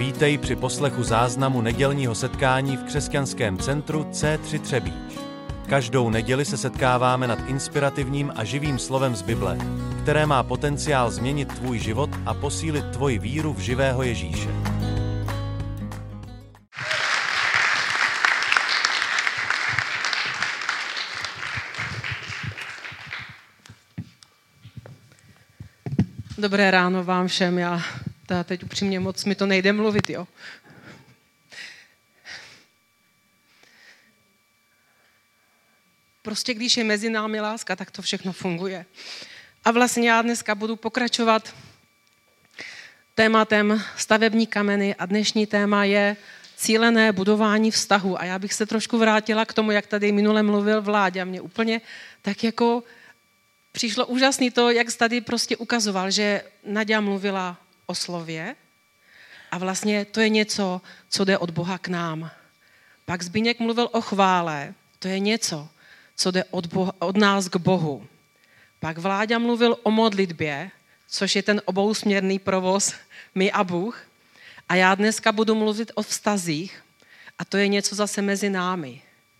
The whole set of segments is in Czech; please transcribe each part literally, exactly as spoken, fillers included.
Vítej při poslechu záznamu nedělního setkání v křesťanském centru C tři Třebíč. Každou neděli se setkáváme nad inspirativním a živým slovem z Bible, které má potenciál změnit tvůj život a posílit tvoji víru v živého Ježíše. Dobré ráno vám všem, já teď upřímně moc mi to nejde mluvit, jo. Prostě když je mezi námi láska, tak to všechno funguje. A vlastně já dneska budu pokračovat tématem stavební kameny a dnešní téma je cílené budování vztahu. A já bych se trošku vrátila k tomu, jak tady minule mluvil Vláďa. Mě úplně tak jako přišlo úžasný to, jak tady prostě ukazoval, že Naďa mluvila o slově a vlastně to je něco, co jde od Boha k nám. Pak Zbyněk mluvil o chvále, to je něco, co jde od, Boha, od nás k Bohu. Pak Vláďa mluvil o modlitbě, což je ten obousměrný provoz my a Bůh. A já dneska budu mluvit o vztazích a to je něco zase mezi námi.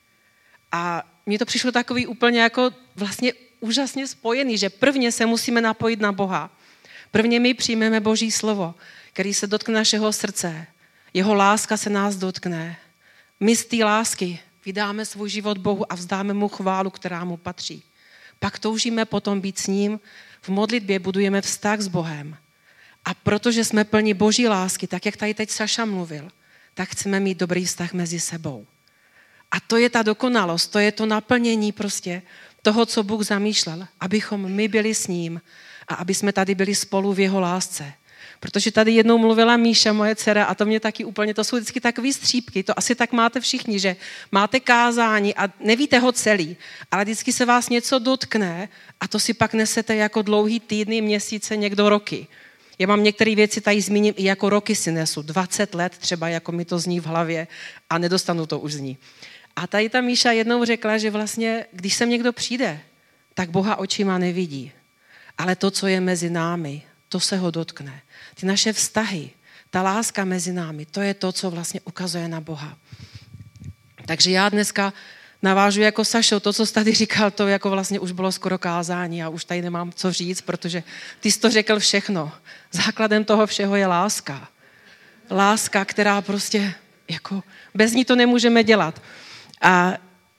A mně to přišlo takový úplně jako vlastně úžasně spojený, že prvně se musíme napojit na Boha. Prvně my přijmeme Boží slovo, který se dotkne našeho srdce. Jeho láska se nás dotkne. My z té lásky vydáme svůj život Bohu a vzdáme mu chválu, která mu patří. Pak toužíme potom být s ním. V modlitbě budujeme vztah s Bohem. A protože jsme plní Boží lásky, tak jak tady teď Saša mluvil, tak chceme mít dobrý vztah mezi sebou. A to je ta dokonalost, to je to naplnění prostě toho, co Bůh zamýšlel, abychom my byli s ním a aby jsme tady byli spolu v jeho lásce. Protože tady jednou mluvila Míša, moje dcera, a to mě taky úplně, to jsou vždycky takový střípky, to asi tak máte všichni, že máte kázání a nevíte ho celý, ale vždycky se vás něco dotkne a to si pak nesete jako dlouhý týdny, měsíce, někdo roky. Já mám některé věci tady zmíním i jako roky si nesu, dvacet let třeba, jako mi to zní v hlavě a nedostanu to už z ní. A tady ta Míša jednou řekla, že vlastně, když sem někdo přijde, tak Boha očima nevidí. Ale to, co je mezi námi, to se ho dotkne. Ty naše vztahy, ta láska mezi námi, to je to, co vlastně ukazuje na Boha. Takže já dneska navážu jako Sašo, to, co jsi tady říkal, to jako vlastně už bylo skoro kázání a už tady nemám co říct, protože ty jsi to řekl všechno. Základem toho všeho je láska. Láska, která prostě, jako, bez ní to nemůžeme dělat. A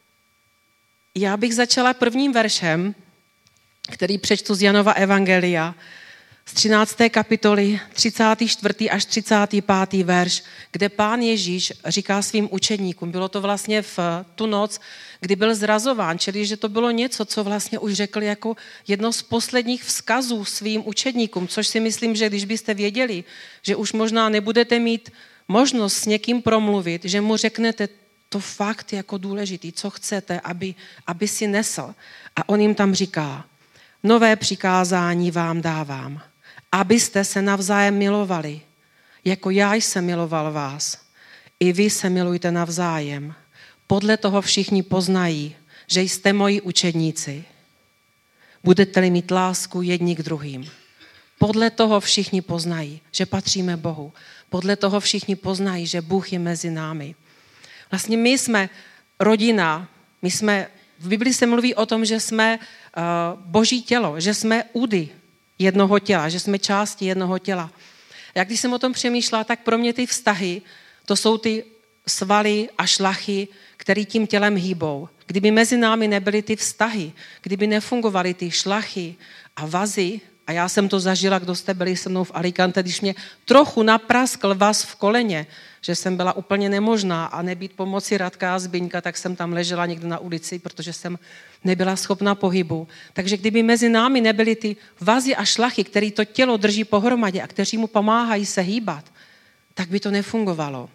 já bych začala prvním veršem, který přečtu z Janova evangelia, z třinácté kapitoly, třicátý čtvrtý až třicátý pátý verš, kde Pán Ježíš říká svým učedníkům, bylo to vlastně v tu noc, kdy byl zrazován, čili že to bylo něco, co vlastně už řekl jako jedno z posledních vzkazů svým učedníkům, což si myslím, že když byste věděli, že už možná nebudete mít možnost s někým promluvit, že mu řeknete to fakt jako důležitý, co chcete, aby, aby si nesl. A on jim tam říká, nové přikázání vám dávám, abyste se navzájem milovali, jako já jsem miloval vás. I vy se milujte navzájem. Podle toho všichni poznají, že jste moji učedníci. Budete-li mít lásku jedni k druhým. Podle toho všichni poznají, že patříme Bohu. Podle toho všichni poznají, že Bůh je mezi námi. Vlastně my jsme rodina, my jsme, v Bibli se mluví o tom, že jsme uh, Boží tělo, že jsme údy jednoho těla, že jsme části jednoho těla. Jak když jsem o tom přemýšlela, tak pro mě ty vztahy, to jsou ty svaly a šlachy, které tím tělem hýbou. Kdyby mezi námi nebyly ty vztahy, kdyby nefungovaly ty šlachy a vazy, a já jsem to zažila, kdo jste byli se mnou v Alicante, když mě trochu napraskl vaz v koleně, že jsem byla úplně nemožná a nebýt pomoci Radka a Zbyňka, tak jsem tam ležela někde na ulici, protože jsem nebyla schopna pohybu. Takže kdyby mezi námi nebyly ty vazy a šlachy, které to tělo drží pohromadě a kteří mu pomáhají se hýbat, tak by to nefungovalo.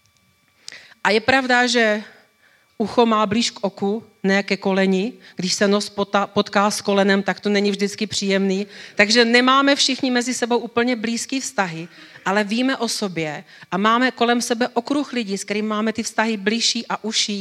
A je pravda, že ucho má blíž k oku, ne ke koleni. Když se nos potká s kolenem, tak to není vždycky příjemný. Takže nemáme všichni mezi sebou úplně blízký vztahy, ale víme o sobě a máme kolem sebe okruh lidí, s kterými máme ty vztahy blížší a užší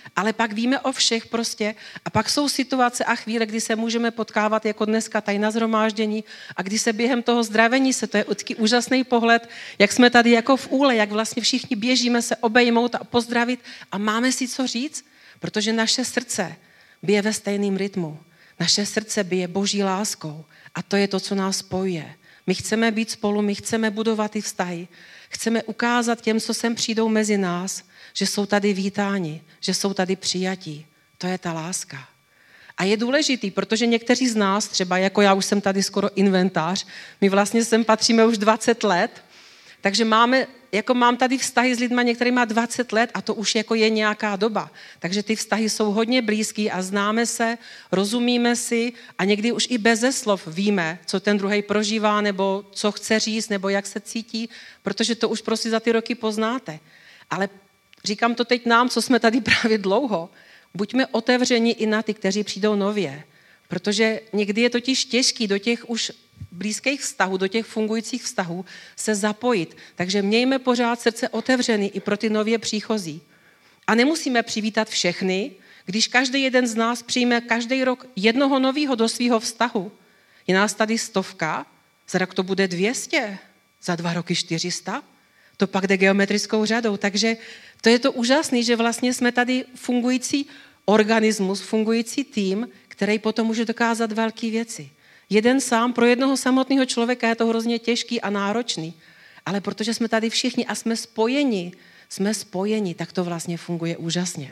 ale pak víme o všech prostě a pak jsou situace a chvíle, kdy se můžeme potkávat jako dneska tady na shromáždění a kdy se během toho zdravení se, to je taky úžasný pohled, jak jsme tady jako v úle, jak vlastně všichni běžíme se obejmout a pozdravit a máme si co říct, protože naše srdce bije ve stejném rytmu. Naše srdce bije Boží láskou a to je to, co nás spojuje. My chceme být spolu, my chceme budovat ty vztahy. Chceme ukázat těm, co sem přijdou mezi nás, že jsou tady vítáni, že jsou tady přijatí. To je ta láska. A je důležitý, protože někteří z nás, třeba jako já už jsem tady skoro inventář, my vlastně sem patříme už dvacet let, takže máme, jako mám tady vztahy s lidmi, některý má dvacet let a to už jako je nějaká doba. Takže ty vztahy jsou hodně blízký a známe se, rozumíme si a někdy už i beze slov víme, co ten druhej prožívá nebo co chce říct nebo jak se cítí, protože to už prostě za ty roky poznáte. Ale říkám to teď nám, co jsme tady právě dlouho, buďme otevřeni i na ty, kteří přijdou nově, protože někdy je totiž těžký do těch už blízkých vztahů, do těch fungujících vztahů se zapojit. Takže mějme pořád srdce otevřený i pro ty nově příchozí. A nemusíme přivítat všechny, když každý jeden z nás přijme každý rok jednoho nového do svého vztahu. Je nás tady stovka, za rok to bude dvě stě, za dva roky čtyři sta, to pak jde geometrickou řadou. Takže to je to úžasné, že vlastně jsme tady fungující organismus, fungující tým, který potom může dokázat velké věci. Jeden sám, pro jednoho samotného člověka je to hrozně těžký a náročný, ale protože jsme tady všichni a jsme spojeni, jsme spojeni, tak to vlastně funguje úžasně.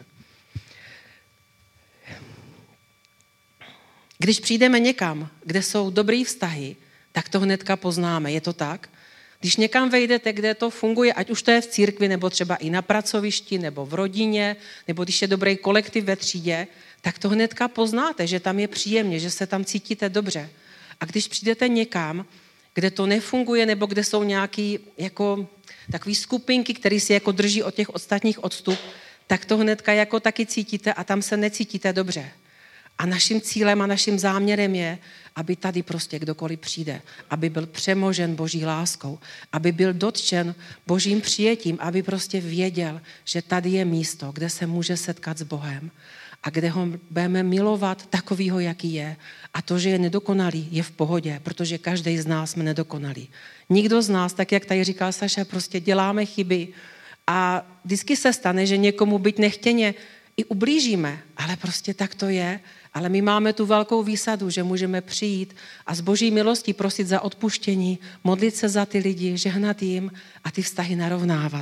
Když přijdeme někam, kde jsou dobrý vztahy, tak to hnedka poznáme, je to tak? Když někam vejdete, kde to funguje, ať už to je v církvi, nebo třeba i na pracovišti, nebo v rodině, nebo když je dobrý kolektiv ve třídě, tak to hnedka poznáte, že tam je příjemně, že se tam cítíte dobře. A když přijdete někam, kde to nefunguje, nebo kde jsou nějaký jako takový skupinky, které si jako drží od těch ostatních odstup, tak to hnedka jako taky cítíte a tam se necítíte dobře. A naším cílem a naším záměrem je, aby tady prostě kdokoliv přijde, aby byl přemožen Boží láskou, aby byl dotčen Božím přijetím, aby prostě věděl, že tady je místo, kde se může setkat s Bohem a kde ho budeme milovat takovýho, jaký je. A to, že je nedokonalý, je v pohodě, protože každý z nás jsme nedokonalý. Nikdo z nás, tak jak tady říkal Saša, prostě děláme chyby a vždycky se stane, že někomu byť nechtěně i ublížíme, ale prostě tak to je. Ale my máme tu velkou výsadu, že můžeme přijít a z Boží milostí prosit za odpuštění, modlit se za ty lidi, žehnat jim a ty vztahy narovnávat.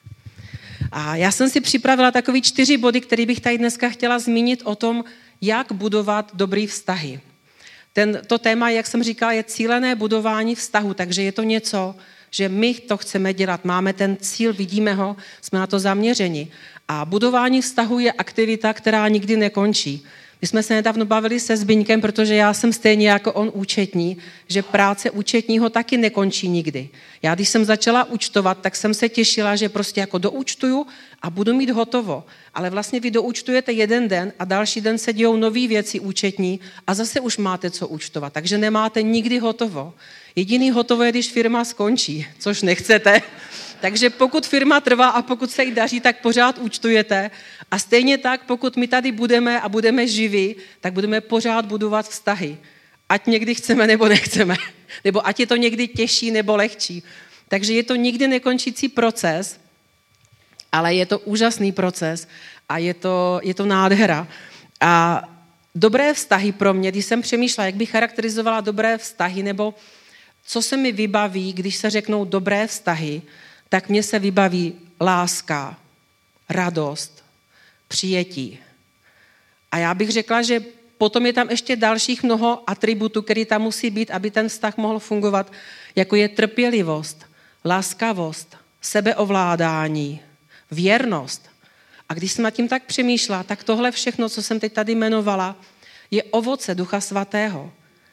A já jsem si připravila takový čtyři body, které bych tady dneska chtěla zmínit o tom, jak budovat dobrý vztahy. Ten, to téma, jak jsem říkala, je cílené budování vztahu, takže je to něco, že my to chceme dělat, máme ten cíl, vidíme ho, jsme na to zaměřeni. A budování vztahu je aktivita, která nikdy nekončí. My jsme se nedávno bavili se Zbyňkem, protože já jsem stejně jako on účetní, že práce účetního taky nekončí nikdy. Já když jsem začala účtovat, tak jsem se těšila, že prostě jako doúčtuju a budu mít hotovo. Ale vlastně vy doúčtujete jeden den a další den se dějou nový věci účetní a zase už máte co účtovat, takže nemáte nikdy hotovo. Jediný hotovo je, když firma skončí, což nechcete. Takže pokud firma trvá a pokud se jí daří, tak pořád účtujete. A stejně tak, pokud my tady budeme a budeme živí, tak budeme pořád budovat vztahy. Ať někdy chceme nebo nechceme. Nebo ať je to někdy těžší nebo lehčí. Takže je to nikdy nekončící proces, ale je to úžasný proces a je to, je to nádhera. A dobré vztahy pro mě, když jsem přemýšlela, jak bych charakterizovala dobré vztahy, nebo co se mi vybaví, když se řeknou dobré vztahy, tak mně se vybaví láska, radost, přijetí. A já bych řekla, že potom je tam ještě dalších mnoho atributů, které tam musí být, aby ten vztah mohl fungovat, jako je trpělivost, laskavost, sebeovládání, věrnost. A když jsem nad tím tak přemýšlela, tak tohle všechno, co jsem teď tady jmenovala, je ovoce Ducha Svatého.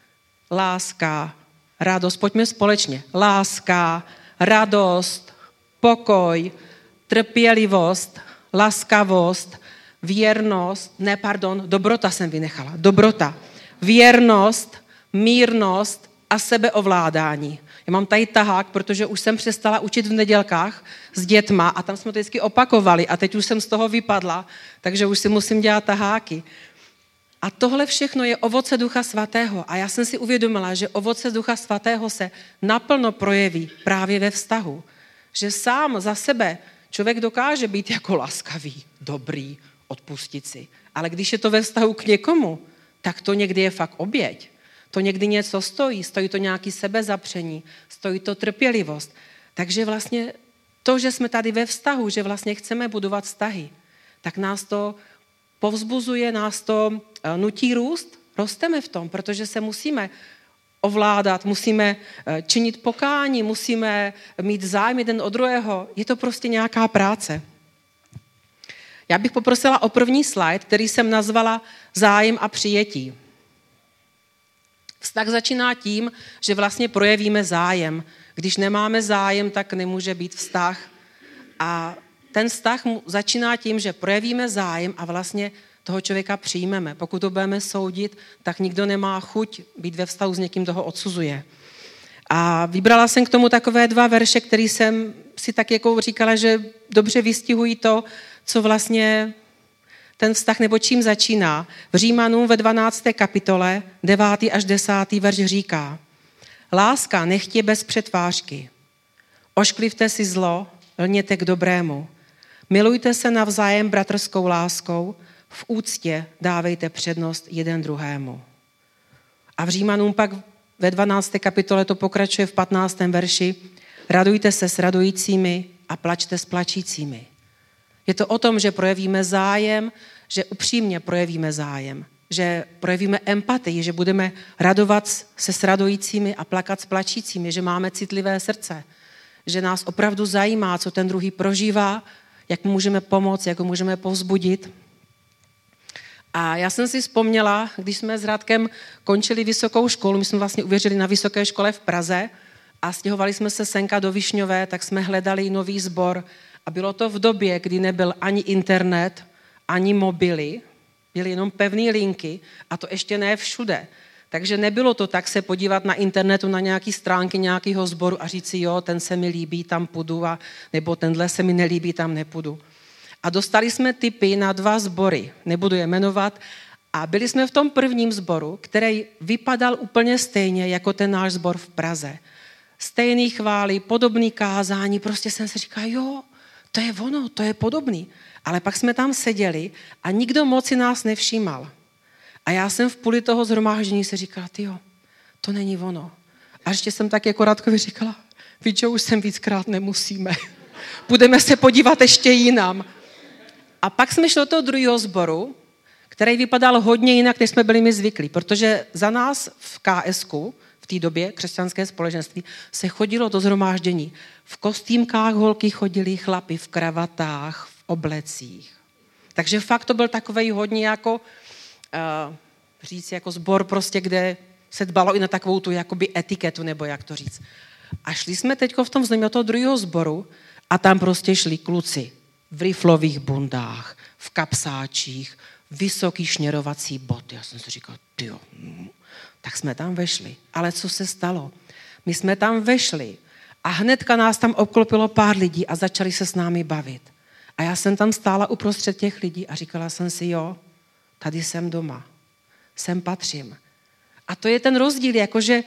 Láska, radost, pojďme společně. Láska, radost, pokoj, trpělivost, laskavost, věrnost, ne, pardon, dobrota jsem vynechala, dobrota, věrnost, mírnost a sebeovládání. Já mám tady tahák, protože už jsem přestala učit v nedělkách s dětma a tam jsme to vždycky opakovali a teď už jsem z toho vypadla, takže už si musím dělat taháky. A tohle všechno je ovoce Ducha Svatého. A já jsem si uvědomila, že ovoce Ducha Svatého se naplno projeví právě ve vztahu. Že sám za sebe člověk dokáže být jako laskavý, dobrý, odpustit si. Ale když je to ve vztahu k někomu, tak to někdy je fakt oběť. To někdy něco stojí, stojí to nějaký sebezapření, stojí to trpělivost. Takže vlastně to, že jsme tady ve vztahu, že vlastně chceme budovat vztahy, tak nás to povzbuzuje, nás to nutí růst, rosteme v tom, protože se musíme ovládat, musíme činit pokání, musíme mít zájem jeden od druhého. Je to prostě nějaká práce. Já bych poprosila o první slide, který jsem nazvala zájem a přijetí. Vztah začíná tím, že vlastně projevíme zájem. Když nemáme zájem, tak nemůže být vztah. A ten vztah začíná tím, že projevíme zájem a vlastně toho člověka přijmeme. Pokud to budeme soudit, tak nikdo nemá chuť být ve vztahu s někým, kdo ho odsuzuje. A vybrala jsem k tomu takové dva verše, které jsem si tak jako říkala, že dobře vystihují to, co vlastně ten vztah nebo čím začíná. V Římanům ve dvanácté kapitole, devátý až desátý verš říká: Láska nechtě bez přetvářky. Ošklivte si zlo, lněte k dobrému. Milujte se navzájem bratrskou láskou, v úctě dávejte přednost jeden druhému. A v Římanům pak ve dvanácté kapitole to pokračuje v patnáctém verši: Radujte se s radujícími a plačte s plačícími. Je to o tom, že projevíme zájem, že upřímně projevíme zájem, že projevíme empatii, že budeme radovat se s radujícími a plakat s plačícími, že máme citlivé srdce, že nás opravdu zajímá, co ten druhý prožívá, jak mu můžeme pomoct, jak ho můžeme povzbudit. A já jsem si vzpomněla, když jsme s Radkem končili vysokou školu, my jsme vlastně uvěřili na vysoké škole v Praze a stěhovali jsme se senka do Višňové, tak jsme hledali nový sbor a bylo to v době, kdy nebyl ani internet, ani mobily, byly jenom pevné linky a to ještě ne všude. Takže nebylo to tak se podívat na internetu na nějaké stránky nějakého sboru a říct si, jo, ten se mi líbí, tam půjdu, a, nebo tenhle se mi nelíbí, tam nepůjdu. A dostali jsme tipy na dva sbory, nebudu je jmenovat, a byli jsme v tom prvním sboru, který vypadal úplně stejně jako ten náš sbor v Praze. Stejný chvály, podobný kázání, prostě jsem si říkal, jo, to je ono, to je podobný. Ale pak jsme tam seděli a nikdo moc si nás nevšímal. A já jsem v půli toho shromáždění si říkala, tyjo, to není ono. A ještě jsem tak jako Radkovi říkala, víš, že už sem víckrát nemusíme. Budeme se podívat ještě jinam. A pak jsme šli do toho druhého sboru, který vypadal hodně jinak, než jsme byli my zvyklí, protože za nás v K S ku, v té době křesťanské společenství, se chodilo do shromáždění. V kostýmkách holky chodili, chlapi v kravatách, v oblecích. Takže fakt to byl takovej hodně jako, uh, říct, jako sbor prostě, kde se dbalo i na takovou tu jakoby etiketu, nebo jak to říct. A šli jsme teďko v tom znovu do toho druhého sboru a tam prostě šli kluci v riflových bundách, v kapsáčích, vysoký šněrovací boty. Já jsem si říkal, tyjo, tak jsme tam vešli. Ale co se stalo? My jsme tam vešli a hnedka nás tam obklopilo pár lidí a začali se s námi bavit. A já jsem tam stála uprostřed těch lidí a říkala jsem si, jo, tady jsem doma, sem patřím. A to je ten rozdíl, jakože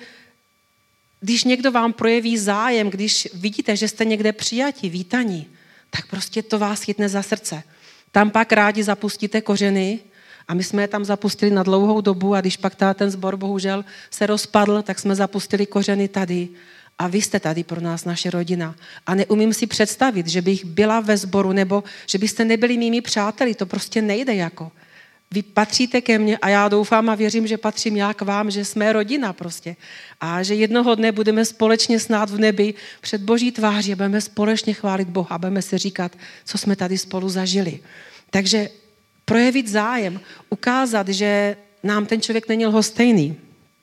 když někdo vám projeví zájem, když vidíte, že jste někde přijati, vítaní, tak prostě to vás chytne za srdce. Tam pak rádi zapustíte kořeny a my jsme je tam zapustili na dlouhou dobu a když pak ten sbor bohužel se rozpadl, tak jsme zapustili kořeny tady a vy jste tady pro nás, naše rodina. A neumím si představit, že bych byla ve sboru nebo že byste nebyli mými přáteli, to prostě nejde jako. Vy patříte ke mně a já doufám a věřím, že patřím já k vám, že jsme rodina prostě. A že jednoho dne budeme společně snát v nebi před Boží tváří a budeme společně chválit Boha a budeme si říkat, co jsme tady spolu zažili. Takže projevit zájem, ukázat, že nám ten člověk není lhostejný.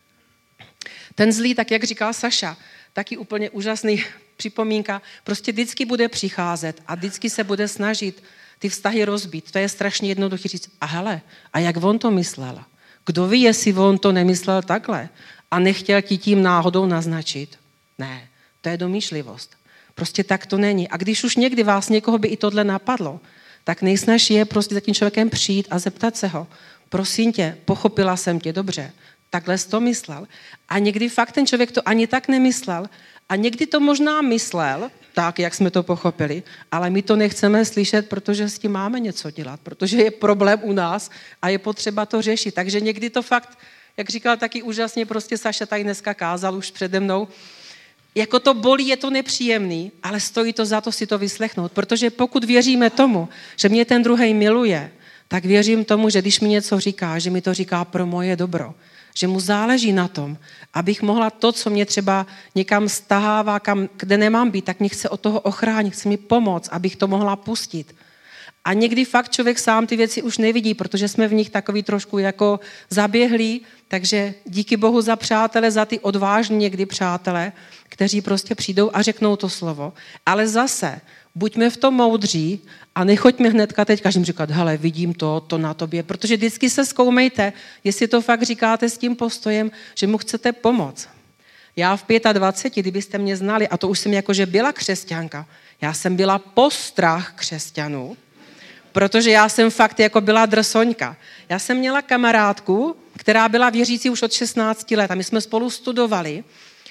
Ten zlý, tak jak říkal Saša, taky úplně úžasný připomínka, prostě vždycky bude přicházet a vždycky se bude snažit ty vztahy rozbít. To je strašně jednoduché říct, a hele, a jak on to myslel? Kdo ví, jestli on to nemyslel takhle a nechtěl ti tím náhodou naznačit? Ne, to je domýšlivost. Prostě tak to není. A když už někdy vás někoho by i tohle napadlo, tak nejsnažší je prostě za tím člověkem přijít a zeptat se ho, prosím tě, pochopila jsem tě dobře, takhle jsi to myslel. A někdy fakt ten člověk to ani tak nemyslel a někdy to možná myslel, tak, jak jsme to pochopili, ale my to nechceme slyšet, protože s tím máme něco dělat, protože je problém u nás a je potřeba to řešit. Takže někdy to fakt, jak říkal taky úžasně, prostě Saša tady dneska kázal už přede mnou, jako to bolí, je to nepříjemný, ale stojí to za to si to vyslechnout, protože pokud věříme tomu, že mě ten druhej miluje, tak věřím tomu, že když mi něco říká, že mi to říká pro moje dobro, že mu záleží na tom, abych mohla to, co mě třeba někam stahává, kam, kde nemám být, tak mě chce od toho ochránit, chce mi pomoct, abych to mohla pustit. A někdy fakt člověk sám ty věci už nevidí, protože jsme v nich takový trošku jako zaběhlí, takže díky Bohu za přátele, za ty odvážní někdy přátele, kteří prostě přijdou a řeknou to slovo. Ale zase, buďme v tom moudří a nechoďme hnedka teď každým říkat, hele, vidím to, to na tobě, protože vždycky se zkoumejte, jestli to fakt říkáte s tím postojem, že mu chcete pomoct. Já v dvaceti pěti, kdybyste mě znali, a to už jsem jakože byla křesťanka, já jsem byla postrach křesťanů, protože já jsem fakt jako byla drsoňka. Já jsem měla kamarádku, která byla věřící už od šestnácti let a my jsme spolu studovali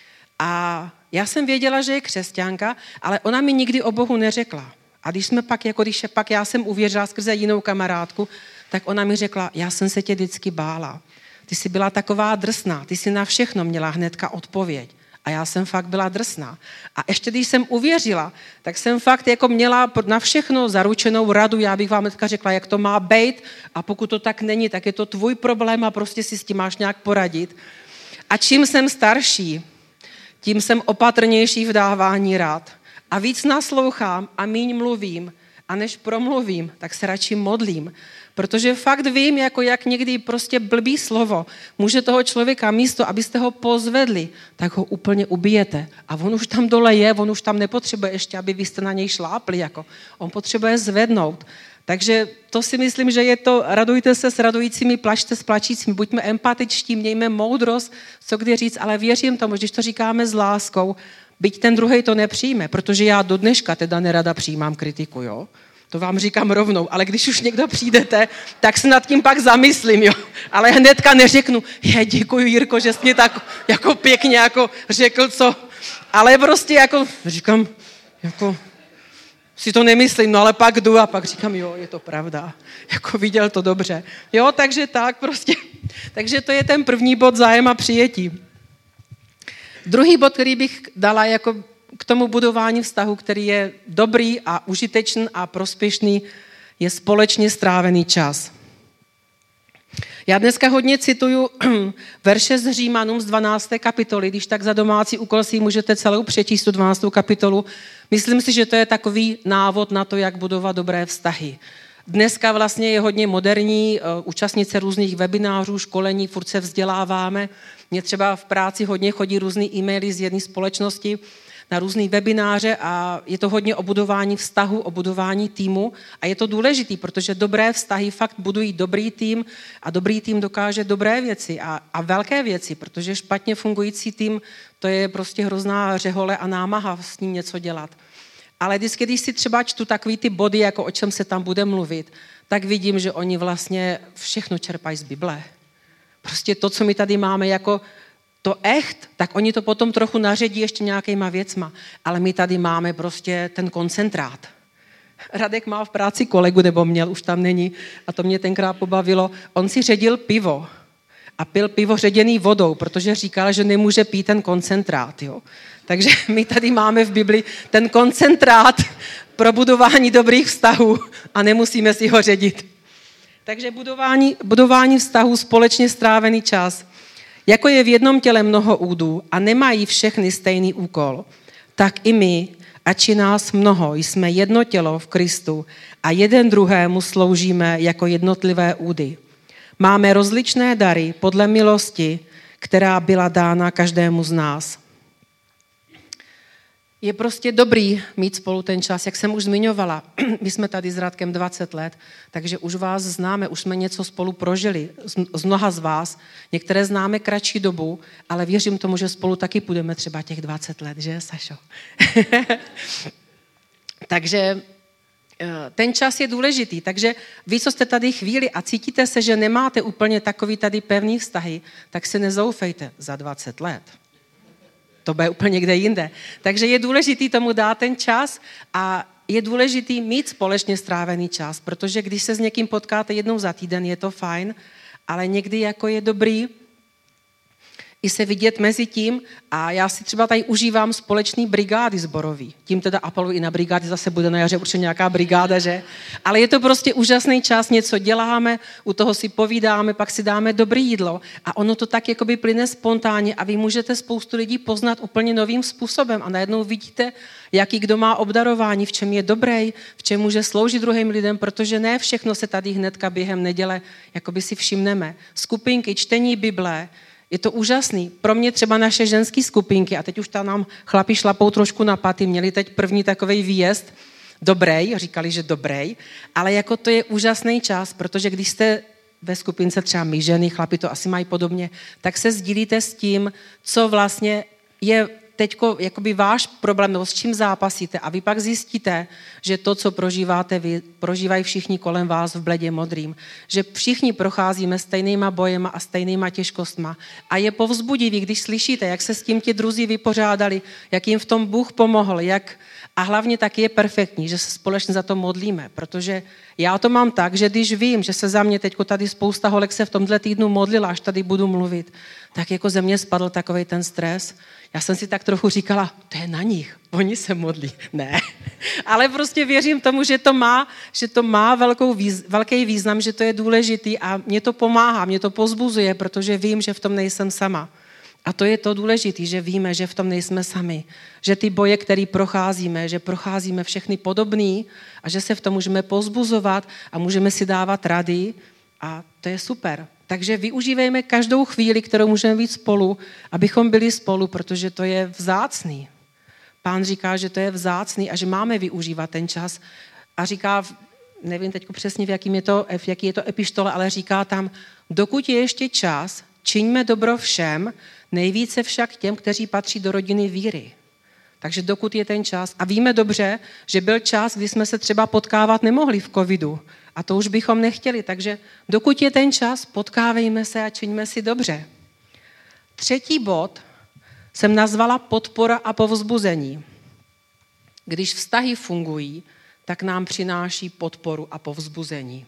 a já jsem věděla, že je křesťanka, ale ona mi nikdy o Bohu neřekla. A když jsme pak, jako když pak já jsem uvěřila skrze jinou kamarádku, tak ona mi řekla, já jsem se tě vždycky bála. Ty jsi byla taková drsná, ty jsi na všechno měla hnedka odpověď. A já jsem fakt byla drsná. A ještě když jsem uvěřila, tak jsem fakt jako měla na všechno zaručenou radu. Já bych vám teďka řekla, jak to má být. A pokud to tak není, tak je to tvůj problém a prostě si s tím máš nějak poradit. A čím jsem starší, tím jsem opatrnější v dávání rad. A víc naslouchám a míň mluvím. A než promluvím, tak se radši modlím. Protože fakt vím, jako jak někdy prostě blbý slovo může toho člověka místo, abyste ho pozvedli, tak ho úplně ubijete. A on už tam dole je, on už tam nepotřebuje ještě, aby vy jste na něj šlápli. Jako. On potřebuje zvednout. Takže to si myslím, že je to, radujte se s radujícími, plačte s plačícími, buďme empatičtí, mějme moudrost, co kdy říct, ale věřím tomu, že když to říkáme s láskou, byť ten druhej to nepřijme, protože já do dneška teda nerada přijímám kritiku, jo. To vám říkám rovnou, ale když už někdo přijdete, tak se nad tím pak zamyslím, jo. Ale hnedka neřeknu, je, děkuji, Jirko, že jsi mě tak jako pěkně jako řekl, co. Ale prostě jako říkám, jako si to nemyslím, no ale pak jdu a pak říkám, jo, je to pravda. Jako viděl to dobře. Jo, takže tak prostě. Takže to je ten první bod, zájem a přijetí. Druhý bod, který bych dala jako k tomu budování vztahu, který je dobrý a užitečný a prospěšný, je společně strávený čas. Já dneska hodně cituju verše z Římanům z dvanácté kapitoly, když tak za domácí úkol si můžete celou přečíst tu dvanáctou kapitolu. Myslím si, že to je takový návod na to, jak budovat dobré vztahy. Dneska vlastně je hodně moderní, účastnice různých webinářů, školení, furt se vzděláváme. Mně třeba v práci hodně chodí různý e-maily z jedné společnosti na různý webináře a je to hodně o budování vztahu, o budování týmu a je to důležitý, protože dobré vztahy fakt budují dobrý tým a dobrý tým dokáže dobré věci a, a velké věci, protože špatně fungující tým, to je prostě hrozná řehole a námaha s ním něco dělat. Ale vždycky, když si třeba čtu takový ty body, jako o čem se tam bude mluvit, tak vidím, že oni vlastně všechno čerpají z Bible. Prostě to, co my tady máme jako to echt, tak oni to potom trochu naředí ještě nějakýma věcma. Ale my tady máme prostě ten koncentrát. Radek má v práci kolegu, nebo měl, už tam není, a to mě tenkrát pobavilo. On si ředil pivo a pil pivo ředěný vodou, protože říkal, že nemůže pít ten koncentrát. Jo? Takže my tady máme v Bibli ten koncentrát pro budování dobrých vztahů a nemusíme si ho ředit. Takže budování, budování vztahů, společně strávený čas. Jako je v jednom těle mnoho údů a nemají všechny stejný úkol, tak i my, ač je nás mnoho, jsme jedno tělo v Kristu a jeden druhému sloužíme jako jednotlivé údy. Máme rozličné dary podle milosti, která byla dána každému z nás. je prostě dobrý mít spolu ten čas, jak jsem už zmiňovala. My jsme tady s Radkem dvacet let, takže už vás známe, už jsme něco spolu prožili, z mnoha z vás. Některé známe kratší dobu, ale věřím tomu, že spolu taky půjdeme třeba těch dvacet let, že, Sašo? Takže ten čas je důležitý, takže vy, co jste tady chvíli a cítíte se, že nemáte úplně takový tady pevný vztahy, tak se nezoufejte za dvacet let. To bude úplně někde jinde. Takže je důležitý tomu dát ten čas a je důležitý mít společně strávený čas, protože když se s někým potkáte jednou za týden, je to fajn, ale někdy jako je dobrý i se vidět mezi tím a já si třeba tady užívám společný brigády sborový. Tím teda apeluji i na brigády, zase bude na jaře určitě nějaká brigáda, že? Ale je to prostě úžasný čas, něco děláme, u toho si povídáme, pak si dáme dobrý jídlo a ono to tak jakoby plyne spontánně a vy můžete spoustu lidí poznat úplně novým způsobem a najednou vidíte, jaký kdo má obdarování, v čem je dobrý, v čem může sloužit druhým lidem, protože ne všechno se tady hnedka během neděle jakoby si všimneme. Skupinky, čtení Bible, je to úžasný. Pro mě třeba naše ženské skupinky, a teď už tam nám chlapi šlapou trošku na paty, měli teď první takovej výjezd, dobrý, říkali, že dobrý, ale jako to je úžasný čas, protože když jste ve skupince třeba my ženy, chlapi to asi mají podobně, tak se sdílíte s tím, co vlastně je teďko jakoby váš problém, nebo s čím zápasíte a vy pak zjistíte, že to, co prožíváte vy, prožívají všichni kolem vás v bledě modrým. Že všichni procházíme stejnýma bojema a stejnýma těžkostma. A je povzbudivý, když slyšíte, jak se s tím ti druzí vypořádali, jak jim v tom Bůh pomohl, jak a hlavně taky je perfektní, že se společně za to modlíme, protože já to mám tak, že když vím, že se za mě teďko tady spousta holek se v tomhle týdnu modlila, až tady budu mluvit, tak jako ze mě spadl takovej ten stres. Já jsem si tak trochu říkala, to je na nich, oni se modlí. Ne, ale prostě věřím tomu, že to má, že to má velkou výz, velký význam, že to je důležitý a mě to pomáhá, mě to pozbuzuje, protože vím, že v tom nejsem sama. A to je to důležité, že víme, že v tom nejsme sami. Že ty boje, které procházíme, že procházíme všechny podobný a že se v tom můžeme pozbuzovat a můžeme si dávat rady a to je super. Takže využívejme každou chvíli, kterou můžeme být spolu, abychom byli spolu, protože to je vzácný. Pán říká, že to je vzácný a že máme využívat ten čas. A říká, nevím teď přesně, v jakým je to, v jaký je to epištole, ale říká tam, dokud je ještě čas, čiňme dobro všem, nejvíce však těm, kteří patří do rodiny víry. Takže dokud je ten čas. A víme dobře, že byl čas, kdy jsme se třeba potkávat nemohli v covidu. A to už bychom nechtěli. Takže dokud je ten čas, potkávejme se a čiňme si dobře. Třetí bod jsem nazvala podpora a povzbuzení. Když vztahy fungují, tak nám přináší podporu a povzbuzení.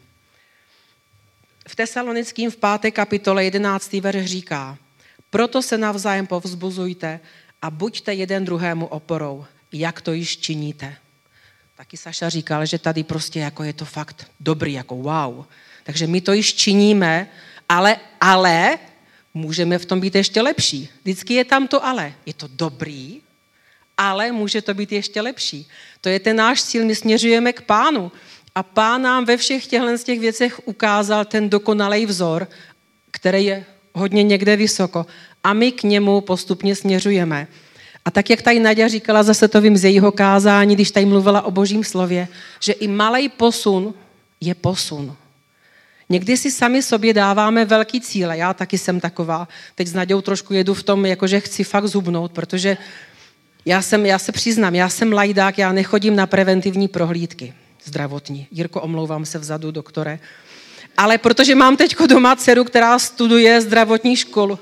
V Tesalonickým v páté kapitole jedenáctý verš říká, proto se navzájem povzbuzujte a buďte jeden druhému oporou, jak to již činíte. Taky Saša říkal, že tady prostě jako je to fakt dobrý, jako wow. Takže my to již činíme, ale, ale můžeme v tom být ještě lepší. Vždycky je tam to ale. Je to dobrý, ale může to být ještě lepší. To je ten náš cíl, my směřujeme k Pánu. A Pán nám ve všech těchto těch věcech ukázal ten dokonalý vzor, který je hodně někde vysoko. A my k němu postupně směřujeme. A tak, jak tady Naďa říkala, zase to vím z jejího kázání, když tady mluvila o Božím slově, že i malej posun je posun. Někdy si sami sobě dáváme velký cíle. Já taky jsem taková. Teď s Naďou trošku jedu v tom, jakože chci fakt zhubnout, protože já, jsem, já se přiznám, já jsem lajdák, já nechodím na preventivní prohlídky zdravotní. Jirko, omlouvám se vzadu, doktore. Ale protože mám teďko doma dceru, která studuje zdravotní školu,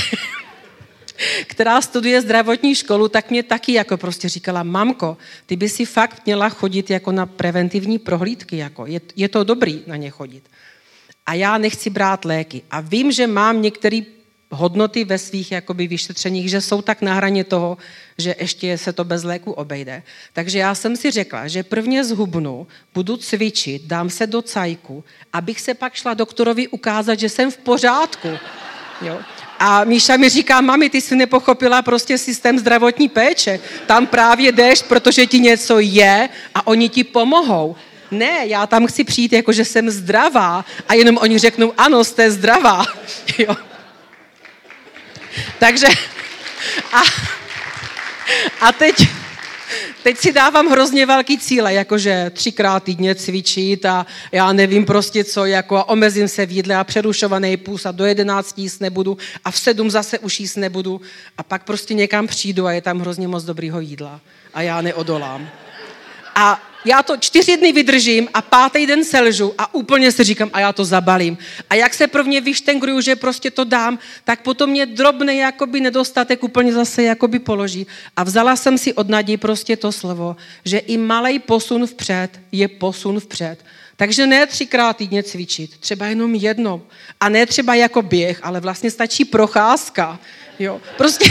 která studuje zdravotní školu, tak mě taky jako prostě říkala, mamko, ty by si fakt měla chodit jako na preventivní prohlídky, jako je, je to dobrý na ně chodit. A já nechci brát léky. A vím, že mám některé hodnoty ve svých jakoby vyšetřeních, že jsou tak na hraně toho, že ještě se to bez léku obejde. Takže já jsem si řekla, že prvně zhubnu, budu cvičit, dám se do cajku, abych se pak šla doktorovi ukázat, že jsem v pořádku. Jo? A Míša mi říká, mami, ty jsi nepochopila prostě systém zdravotní péče. Tam právě jdeš, protože ti něco je a oni ti pomohou. Ne, já tam chci přijít jako, že jsem zdravá a jenom oni řeknou, ano, jste zdravá. Jo. Takže a, a teď, teď si dávám hrozně velký cíle, jakože třikrát týdně cvičit a já nevím prostě co, jako a omezím se v jídle a přerušovaný půst a do jedenácti jíst nebudu a v sedm zase už jíst nebudu a pak prostě někam přijdu a je tam hrozně moc dobrýho jídla a já neodolám. A já to čtyři dny vydržím a pátý den selžu a úplně si říkám, a já to zabalím. A jak se prvně vyštengruju, že prostě to dám, tak potom mě drobný jakoby nedostatek úplně zase jakoby položí. A vzala jsem si od Nadi prostě to slovo, že i malej posun vpřed je posun vpřed. Takže ne třikrát týdně cvičit, třeba jenom jednou. A ne třeba jako běh, ale vlastně stačí procházka. Jo, prostě...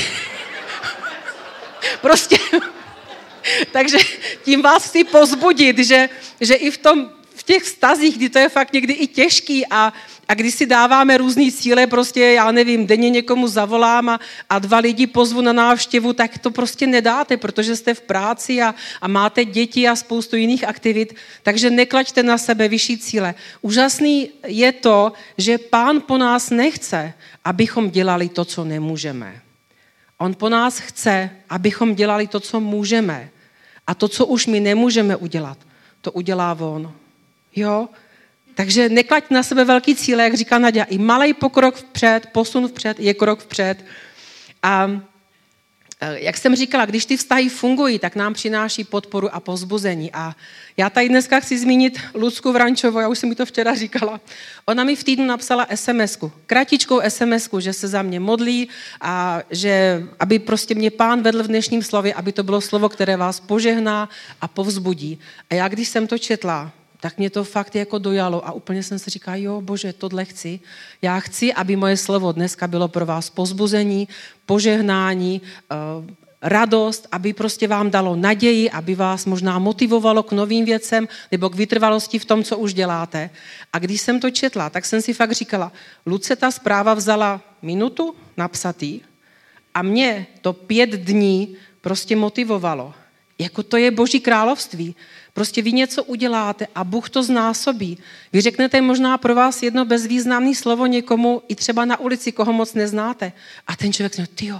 prostě... Takže tím vás chci pozbudit, že, že i v, tom, v těch vztazích, kdy to je fakt někdy i těžký a, a když si dáváme různý cíle, prostě já nevím, denně někomu zavolám a, a dva lidi pozvu na návštěvu, tak to prostě nedáte, protože jste v práci a, a máte děti a spoustu jiných aktivit, takže neklaďte na sebe vyšší cíle. Úžasný je to, že Pán po nás nechce, abychom dělali to, co nemůžeme. On po nás chce, abychom dělali to, co můžeme. A to, co už my nemůžeme udělat, to udělá on. Jo? Takže neklaď na sebe velký cíle, jak říká Naďa. I malej pokrok vpřed, posun vpřed, je krok vpřed. A jak jsem říkala, když ty vztahy fungují, tak nám přináší podporu a povzbuzení. A já tady dneska chci zmínit Lucku Vrančovou, já už jsem mi to včera říkala. Ona mi v týdnu napsala esemesku, kratičkou esemesku, že se za mě modlí a že, aby prostě mě Pán vedl v dnešním slově, aby to bylo slovo, které vás požehná a povzbudí. A já, když jsem to četla, tak mě to fakt jako dojalo a úplně jsem si říkala, jo, Bože, tohle chci. Já chci, aby moje slovo dneska bylo pro vás povzbuzení, požehnání, radost, aby prostě vám dalo naději, aby vás možná motivovalo k novým věcem nebo k vytrvalosti v tom, co už děláte. A když jsem to četla, tak jsem si fakt říkala, Luce ta zpráva vzala minutu napsatý a mě to pět dní prostě motivovalo. Jako to je Boží království. Prostě vy něco uděláte a Bůh to znásobí. Vy řeknete možná pro vás jedno bezvýznamné slovo někomu i třeba na ulici, koho moc neznáte. A ten člověk řekne, tyjo,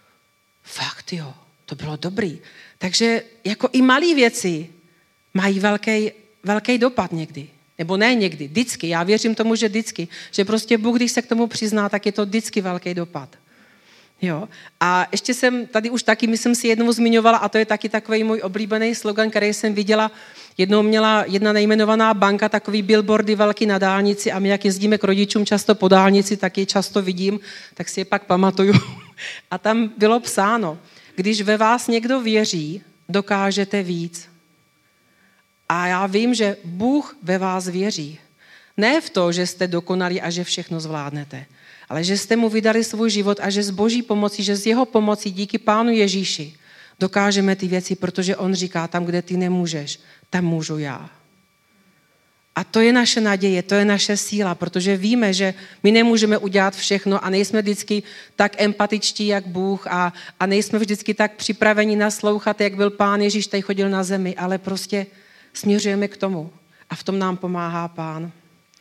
fakt jo, to bylo dobrý. Takže jako i malé věci mají velký, velký dopad někdy. Nebo ne někdy, vždycky. Já věřím tomu, že vždycky. Že prostě Bůh, když se k tomu přizná, tak je to vždycky velký dopad. Jo. A ještě jsem tady už taky, myslím si, jednou zmiňovala, a to je taky takový můj oblíbený slogan, který jsem viděla. Jednou měla jedna nejmenovaná banka takový billboardy velký na dálnici a my, jak jezdíme k rodičům často po dálnici, tak je často vidím, tak si je pak pamatuju. A tam bylo psáno, když ve vás někdo věří, dokážete víc. A já vím, že Bůh ve vás věří. Ne v to, že jste dokonalí a že všechno zvládnete, ale že jste mu vydali svůj život a že s Boží pomocí, že s jeho pomocí díky Pánu Ježíši dokážeme ty věci, protože on říká, tam, kde ty nemůžeš, tam můžu já. A to je naše naděje, to je naše síla, protože víme, že my nemůžeme udělat všechno a nejsme vždycky tak empatičtí, jak Bůh a, a nejsme vždycky tak připraveni naslouchat, jak byl Pán Ježíš, tady chodil na zemi, ale prostě směřujeme k tomu a v tom nám pomáhá Pán.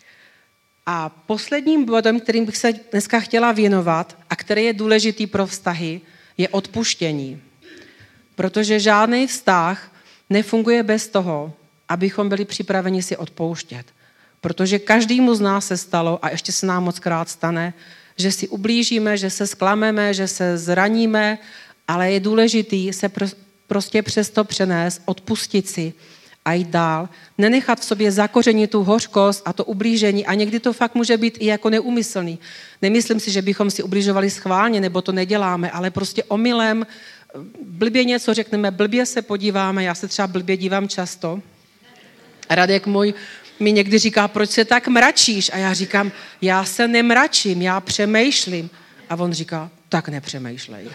A posledním bodem, kterým bych se dneska chtěla věnovat a který je důležitý pro vztahy, je odpuštění. Protože žádný vztah nefunguje bez toho, abychom byli připraveni si odpouštět. Protože každému z nás se stalo, a ještě se nám mockrát stane, že si ublížíme, že se zklameme, že se zraníme, ale je důležitý se prostě přesto přenést, odpustit si a jít dál. Nenechat v sobě zakořenit tu hořkost a to ublížení a někdy to fakt může být i jako neúmyslný. Nemyslím si, že bychom si ubližovali schválně, nebo to neděláme, ale prostě omylem blbě něco řekneme, blbě se podíváme, já se třeba blbě dívám často. Radek můj mi někdy říká, proč se tak mračíš? A já říkám, já se nemračím, já přemýšlím. A on říká, tak nepřemýšlej.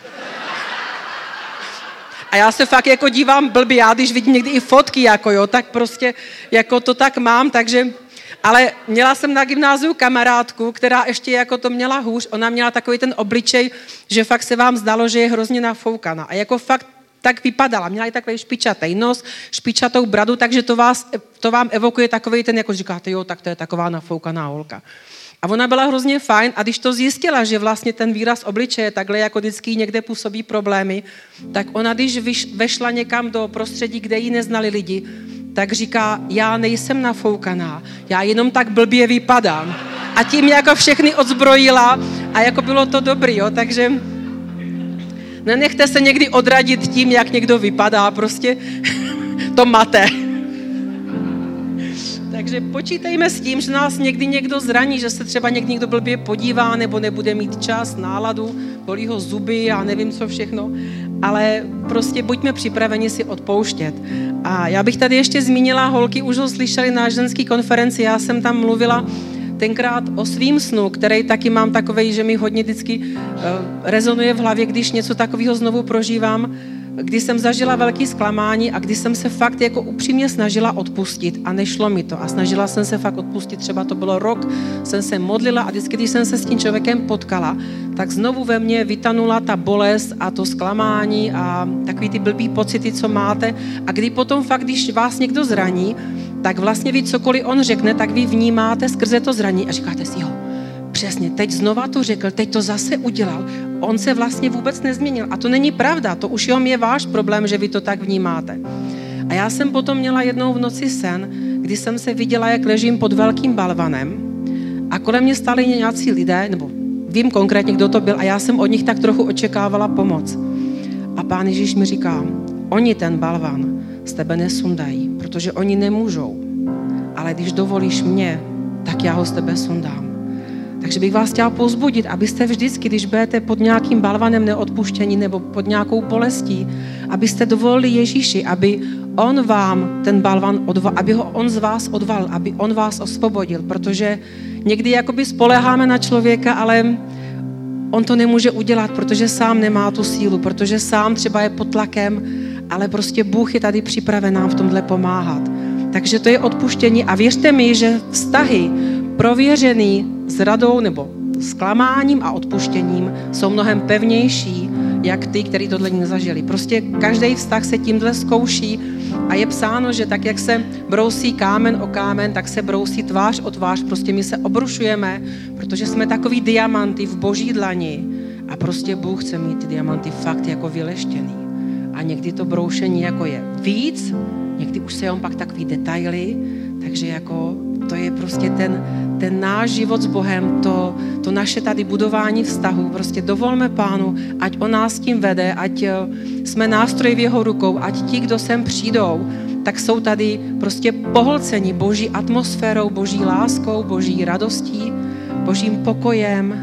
A já se fakt jako dívám blbě, já když vidím někdy i fotky, jako jo, tak prostě jako to tak mám, takže... Ale měla jsem na gymnáziu kamarádku, která ještě jako to měla hůř, ona měla takový ten obličej, že fakt se vám zdalo, že je hrozně nafoukaná. A jako fakt tak vypadala, měla i takový špičatý nos, špičatou bradu, takže to, vás, to vám evokuje takový ten, jako říkáte, jo, tak to je taková nafoukaná holka. A ona byla hrozně fajn a když to zjistila, že vlastně ten výraz obličeje takhle jako vždycky někde působí problémy, tak ona, když vešla někam do prostředí, kde ji neznali lidi, tak říká, já nejsem nafoukaná, já jenom tak blbě vypadám. A tím jako všechny odzbrojila a jako bylo to dobrý, jo, takže nenechte se někdy odradit tím, jak někdo vypadá, prostě to mate. Takže počítejme s tím, že nás někdy někdo zraní, že se třeba někdy někdo blbě podívá, nebo nebude mít čas, náladu, bolí ho zuby a nevím co všechno, ale prostě buďme připraveni si odpouštět. A já bych tady ještě zmínila, holky už ho slyšeli na ženské konferenci, já jsem tam mluvila tenkrát o svým snu, který taky mám takovej, že mi hodně vždycky uh, rezonuje v hlavě, když něco takového znovu prožívám, kdy jsem zažila velký zklamání a kdy jsem se fakt jako upřímně snažila odpustit a nešlo mi to a snažila jsem se fakt odpustit, třeba to bylo rok, jsem se modlila a vždycky, když jsem se s tím člověkem potkala, tak znovu ve mně vytanula ta bolest a to zklamání a takový ty blbý pocity, co máte a kdy potom fakt, když vás někdo zraní, tak vlastně vy cokoliv on řekne, tak vy vnímáte skrze to zraní a říkáte si, jo, přesně, teď znova to řekl, teď to zase udělal, on se vlastně vůbec nezměnil a to není pravda, to už jenom je váš problém, že vy to tak vnímáte. A já jsem potom měla jednou v noci sen, kdy jsem se viděla, jak ležím pod velkým balvanem a kolem mě stáli nějací lidé, nebo vím konkrétně, kdo to byl a já jsem od nich tak trochu očekávala pomoc. A Pán Ježíš mi říká, oni ten balvan z tebe nesundají, protože oni nemůžou, ale když dovolíš mě, tak já ho z tebe sundám. Takže bych vás chtěla povzbudit, abyste vždycky, když budete pod nějakým balvanem neodpuštění nebo pod nějakou bolestí, abyste dovolili Ježíši, aby on vám ten balvan odval, aby ho on z vás odval, aby on vás osvobodil, protože někdy jakoby spoléháme na člověka, ale on to nemůže udělat, protože sám nemá tu sílu, protože sám třeba je pod tlakem, ale prostě Bůh je tady připraven nám v tomhle pomáhat. Takže to je odpuštění a věřte mi, že vztahy prověřený s radou nebo zklamáním a odpuštěním jsou mnohem pevnější, jak ty, kteří tohle nezažili. Prostě každý vztah se tímhle zkouší a je psáno, že tak, jak se brousí kámen o kámen, tak se brousí tvář o tvář. Prostě my se obrušujeme, protože jsme takový diamanty v boží dlani a prostě Bůh chce mít ty diamanty fakt jako vyleštěný. A někdy to broušení jako je víc, někdy už se jenom pak takový detaily, takže jako to je prostě ten, ten náš život s Bohem, to, to naše tady budování vztahu. Prostě dovolme Pánu, ať on nás tím vede, ať jsme nástroji v jeho rukou, ať ti, kdo sem přijdou, tak jsou tady prostě pohlceni boží atmosférou, boží láskou, boží radostí, božím pokojem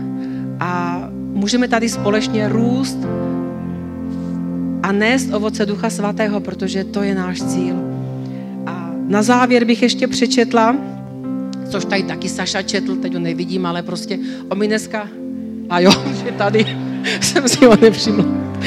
a můžeme tady společně růst a nést ovoce Ducha Svatého, protože to je náš cíl. A na závěr bych ještě přečetla, což tady taky Saša četl, teď ho nevidím, ale prostě on mi dneska, a jo, že tady jsem si ho nevšimla.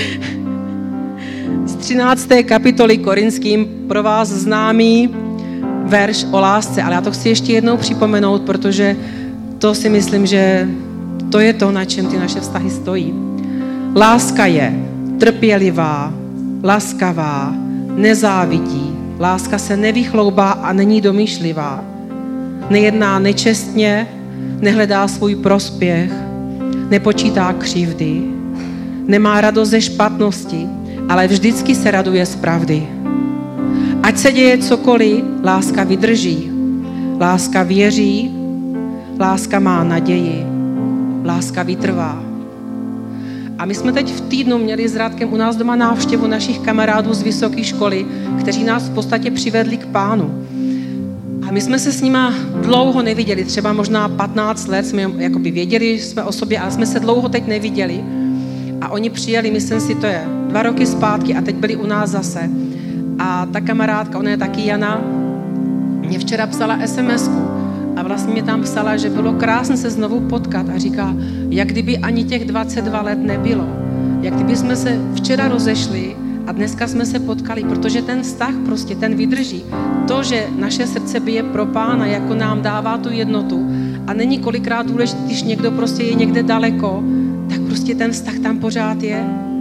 Z třinácté kapitoly Korinským pro vás známý verš o lásce, ale já to chci ještě jednou připomenout, protože to si myslím, že to je to, na čem ty naše vztahy stojí. Láska je trpělivá, laskavá, nezávidí. Láska se nevychloubá a není domýšlivá. Nejedná nečestně, nehledá svůj prospěch, nepočítá křivdy, nemá radost ze špatnosti, ale vždycky se raduje z pravdy. Ať se děje cokoliv, láska vydrží, láska věří, láska má naději, láska vytrvá. A my jsme teď v týdnu měli s Radkem u nás doma návštěvu našich kamarádů z vysoké školy, kteří nás v podstatě přivedli k Pánu. A my jsme se s nima dlouho neviděli, třeba možná patnáct let, jsme jakoby věděli jsme o sobě, ale jsme se dlouho teď neviděli. A oni přijeli, myslím si, to je dva roky zpátky a teď byli u nás zase. A ta kamarádka, ona je taky Jana, mě včera psala es em esku a vlastně mě tam psala, že bylo krásné se znovu potkat a říká, jak kdyby ani těch dvacet dva let nebylo. Jak kdyby jsme se včera rozešli a dneska jsme se potkali, protože ten vztah prostě, ten vydrží. To, že naše srdce bije pro Pána, jako nám dává tu jednotu a není kolikrát důležité, když někdo prostě je někde daleko, tak prostě ten vztah tam pořád je.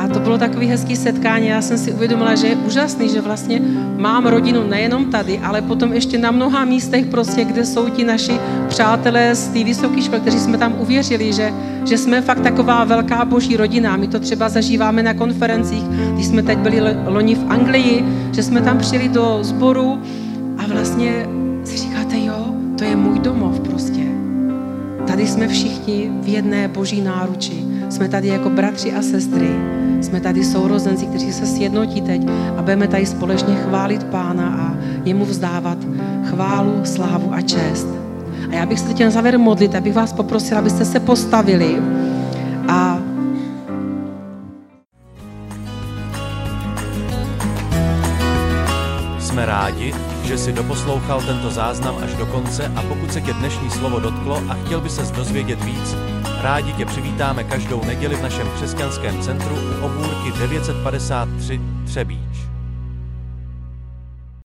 A to bylo takový hezký setkání. Já jsem si uvědomila, že je úžasný, že vlastně mám rodinu nejenom tady, ale potom ještě na mnoha místech prostě, kde jsou ti naši přátelé z té vysoké školy, kteří jsme tam uvěřili, že, že jsme fakt taková velká boží rodina. My to třeba zažíváme na konferencích, když jsme teď byli loni v Anglii, že jsme tam přijeli do sboru a vlastně si říkáte, jo, to je můj domov prostě. Tady jsme všichni v jedné boží náruči. Jsme tady jako bratři a sestry. Jsme tady sourozenci, kteří se sjednotí teď a budeme tady společně chválit Pána a jemu vzdávat chválu, slávu a čest. A já bych se teď na závěr modlit, abych vás poprosila, abyste se postavili a Jsme rádi, že si doposlouchal tento záznam až do konce a pokud se tě dnešní slovo dotklo a chtěl by ses dozvědět víc, rádi tě přivítáme každou neděli v našem křesťanském centru u obůrky devět set padesát tři Třebíč.